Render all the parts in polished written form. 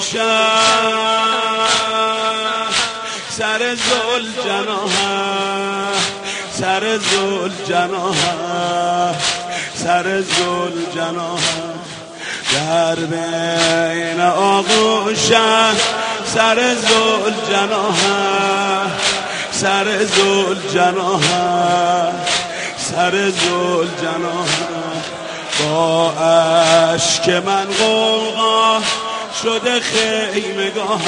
سر ذوالجناح سر ذوالجناح سر ذوالجناح در بین آغوش سر ذوالجناح سر ذوالجناح سر ذوالجناح با اشک من غوغا شده خیمگاه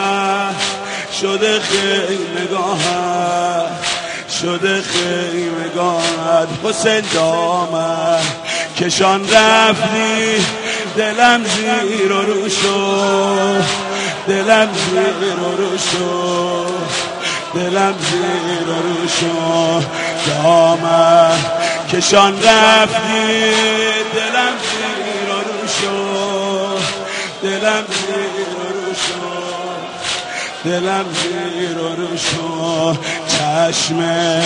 شده خیمگاه شده خیمگاه حسین دامن کشان رفتی دلم زیر و رو شد دلم زیر و رو شد دلم زیر و رو شد دامن کشان رفتی دلم زیر و رو شد دلم زیر و رو شد دلم زیر و رو شد چشم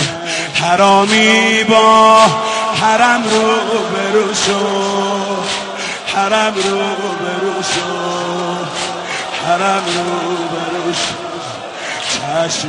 حرامی با حرم رو برو شد حرم رو برو شد حرم رو برو شد چشم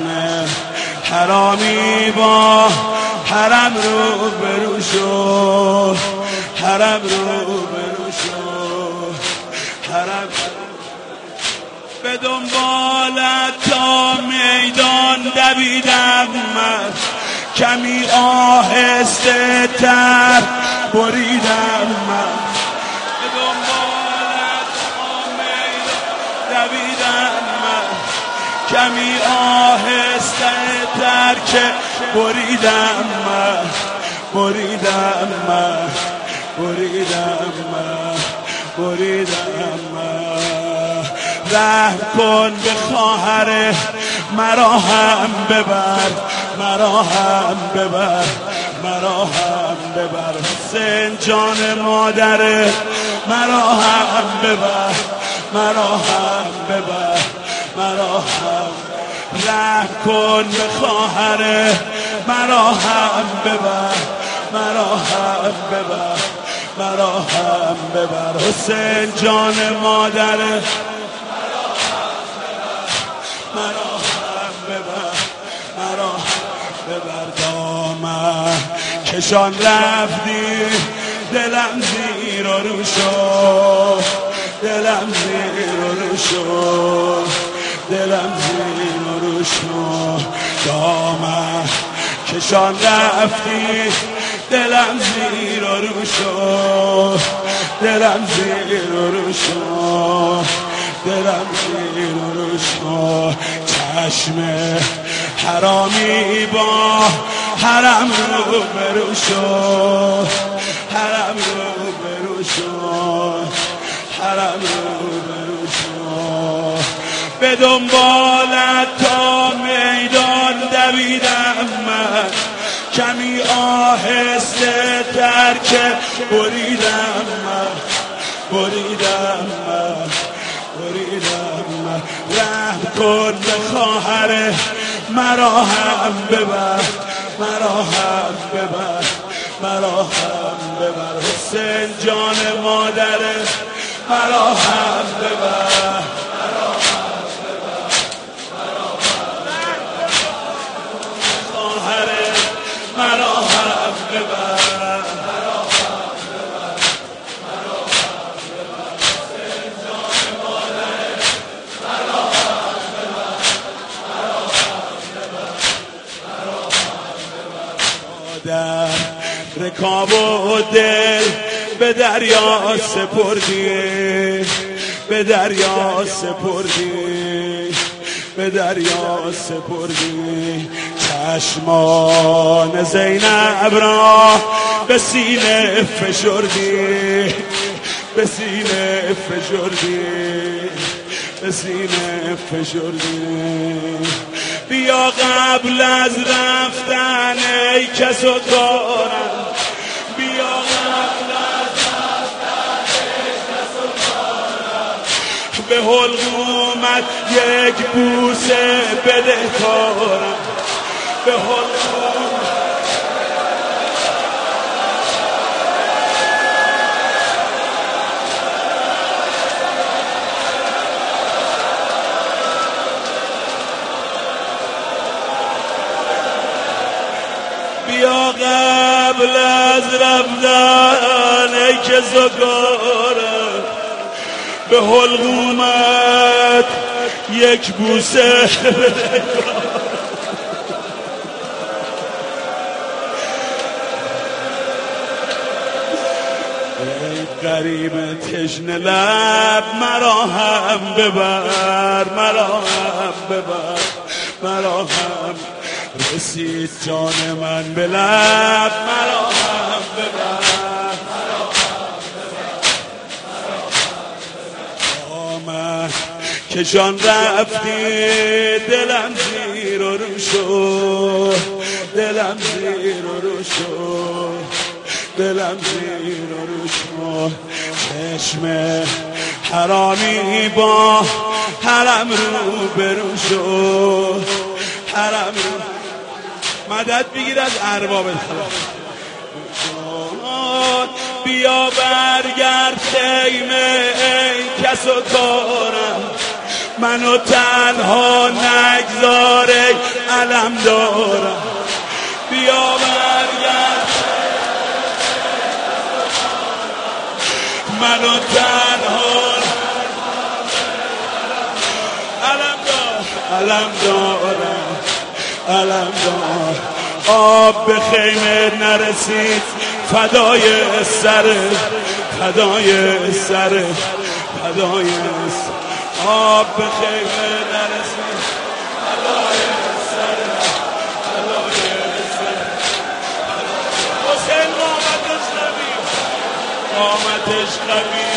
حرامی با حرم رو برو شد حرم رو برو شد حرم به دنبالت تا میدان دویدم من کمی آهسته تر بریدم من به دنبالت تا میدان دویدم من کمی آهسته تر که بریدم من بریدم من بریدم من بریدم من رحم کن به خواهر مرا هم ببر مرا هم ببر مرا هم ببر حسین جان مادر مرا هم ببر مرا هم ببر مرا هم رحم کن به خواهر مرا هم ببر مرا هم ببر مرا هم ببر حسین جان مادر مرا هم ببر مرا ببر دامن کشان رفتی دلم زیر و رو شد دلم زیر و رو شد دلم زیر و رو شد دامن کشان رفتی دلم زیر و رو شد دلم زیر و رو شد دلم زیر و رو شد چشم حرامی با حرم رو برو شد حرم رو برو شد حرم رو برو شد به دنبالت تا میدان دویدم من کمی آهسته تر که بریدم من بریدم من بریدم من رحم کن به خواهر مرا هم ببر مرا هم ببر مرا هم ببر حسین جان مادر مرا هم ببر مرا هم ببر مرا هم ببر خواهر مرا هم ببر در رکاب و دل به دریا سپردی به دریا سپردی به دریا سپردی چشمان زینب را به سینه فشردی به سینه فشردی به سینه فشردی بیا قبل از رفتن ای کس و کارم بیا قبل از رفتن ای کس و کارم به حلقومت یک بوسه بده کارم به حلقومت قبل از رفتن ای که زکارم به حلقومت یک بوسه ای غریب تشنه لب مرا هم ببر، مرا هم ببر، مرا هم رسید جان من به لب، مرا هم ببر، من که جان رفتی دلم زیر و رو شد، دلم زیر و رو شد، دلم زیر و رو شد. چشم حرامی با حرم رو برو شد، حرم رو مدد بگیر از ارباب الخلا. بیا برگرد خیمه ای کس و کارم، منو تنها نگذار ای علم دارم. بیا برگرد منو تنها علم دارم، علم دارم. آب به خیمه نرسید فدای سر، فدای سر، فدای سر. آب به خیمه نرسید فدای سر، فدای سر. حسین قامتش قوی، قامتش قوی.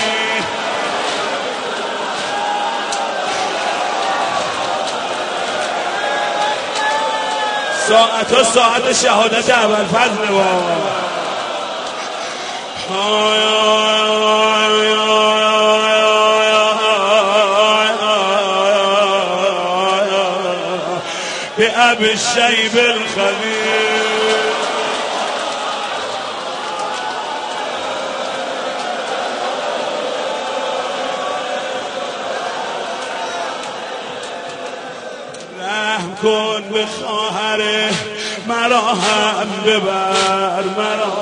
ساعت ها ساعت شهادت ابوالفضل بابا. به ابی الشیب الخبیر. رحم کن به خواهر مرا هم ببر، مرا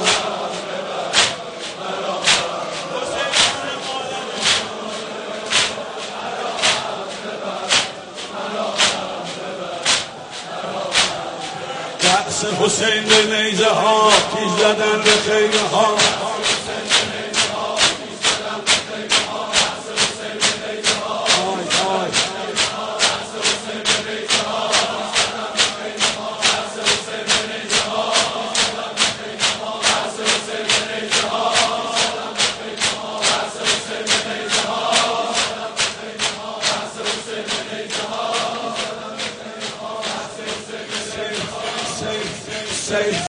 رأس حسین به نیزه ها تیز زدن به خیمه ها. Say